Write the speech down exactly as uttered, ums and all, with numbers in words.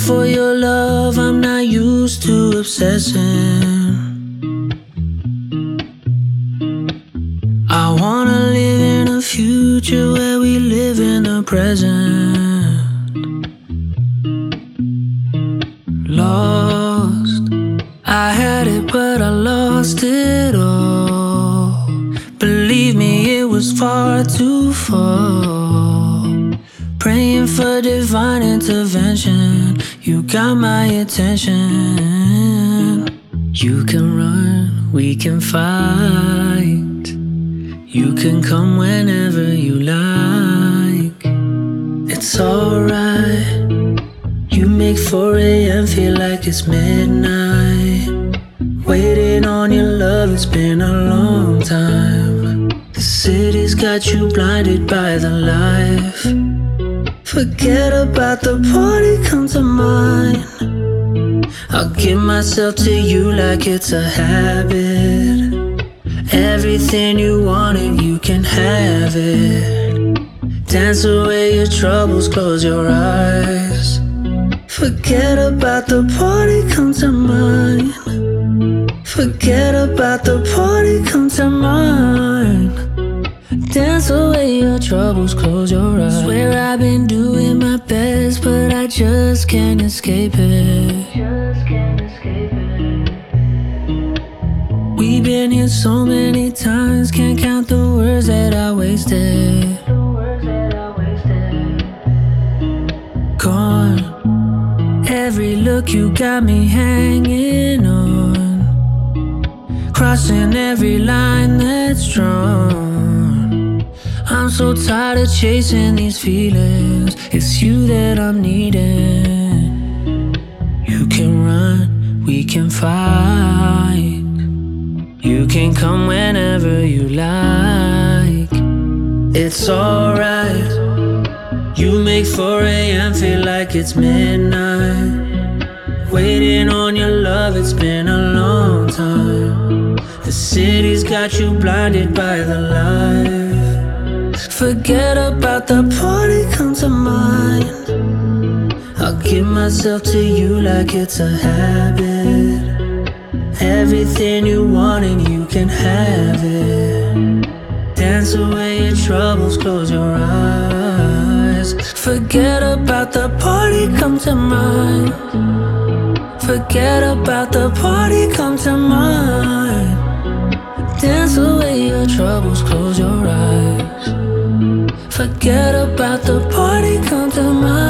for your love, I'm not used to obsessing. I wanna live in a future where we live in the present. Lost, I had it but I lost it all. Believe me, it was far too far. Praying for divine intervention, you got my attention. You can run, we can fight. You can come whenever you like. It's alright. You make four a.m. feel like it's midnight. Waiting on your love, it's been a long time. The city's got you blinded by the life. Forget about the party, come to mine. I'll give myself to you like it's a habit. Everything you wanted, you can have it. Dance away your troubles, close your eyes. Forget about the party, come to mine. Forget about the party, come to mine. Dance away your troubles, close your eyes. Swear I've been doing my best, but I just can't escape it. Just can't escape it. We've been here so many times, can't count the words that I wasted. Gone. Every look you got me hanging on, crossing every line that's drawn. I'm so tired of chasing these feelings. It's you that I'm needing. You can run, we can fight. You can come whenever you like. It's alright. You make four a.m. feel like it's midnight. Waiting on your love, it's been a long time. The city's got you blinded by the light. Forget about the party, come to mine. I'll give myself to you like it's a habit. Everything you want and you can have it. Dance away your troubles, close your eyes. Forget about the party, come to mine. Forget about the party, come to mine. Dance away your troubles, close your eyes. Forget about the party, come to mine.